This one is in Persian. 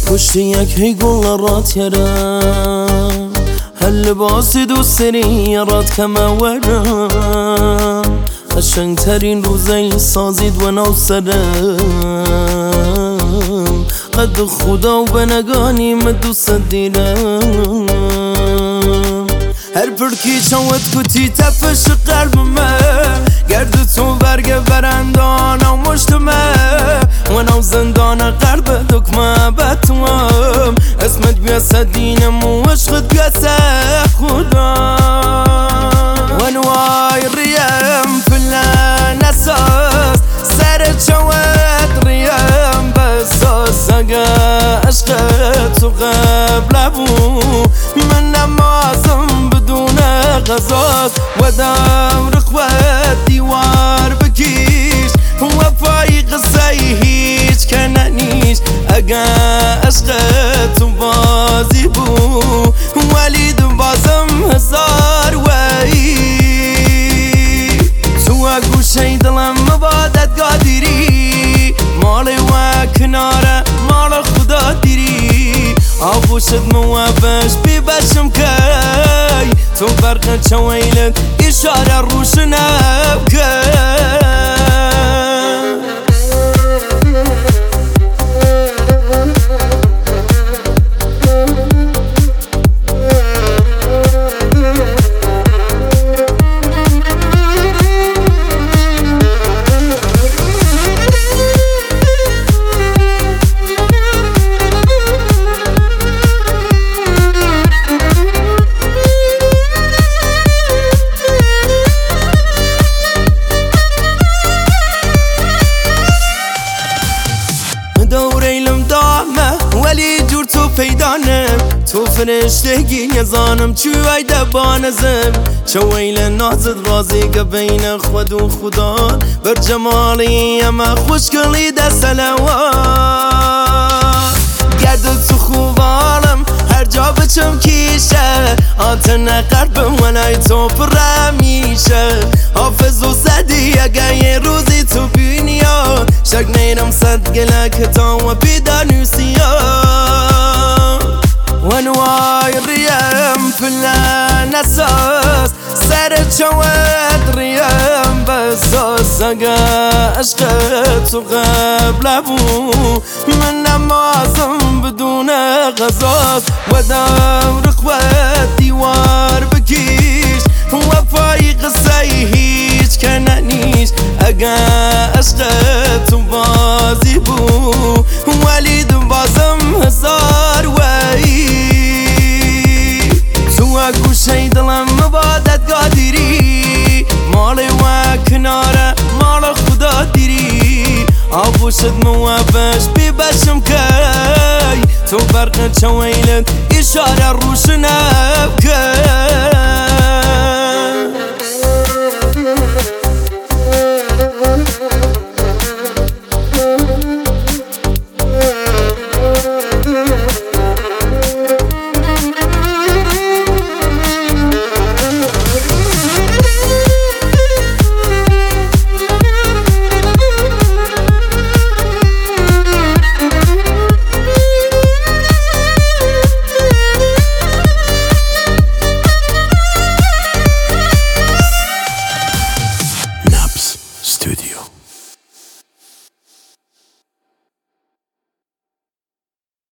پشتی یک هیگل رات یرم هل لباسی دوست داری رات کمه ورم قشنگ ترین روزی سازید و نو سرم قد خدا و بنگانی من دوست دیرم هر پرکی چوت کتی تفش قلبمه گرد تو برگ برندان و مشتمه و نو زندان قلب دکمه بتوام اسمت بیاسه دینم و عشقت بیاسه خدا و نوای ریم فلان اساس سر چوت ریم بساس اگه عشقت و قبل ابو من نمازم غزاز و دم رخوت دیوار بکیش وفای قصه هیچ کننیش اگه عشقت تو بازی بو ولید بازم هزار وی تو گوشه دلم مبادت قادری مالی و کناره مال خدا دیری آبوشت موابش بی بشم کی تو برق چویلت اشاره روشن ابکن ولی جور تو پیدانم تو فرشتگی نزانم چوی دبانزم چویل نازد رازی که بین خود و خدا بر جمالی اما خوشگلی ده سلوات گرد تو خوبانم هر جا بچم کیشه آتن قلبم ولای تو پر میشه حافظ و صدی اگه یه روزی تو بینیا شک نیرم صد گله که تا و بیدانوسی ونوای ریم فلان اساس سر چوت ریم بساس اگه عشقت و قبل ابو من نمازم بدون غزاز و دم رخوت دیوار بکیش وفای قصه هیچ کننیش اگه عشقت و بازی بو ولید بازم هزار وی تو گوشه دلم مبادت قادری مالی و کناره مال خدا دیری آبوشت موابش بی بشم کی تو برق چویلت اشاره روشن ابکن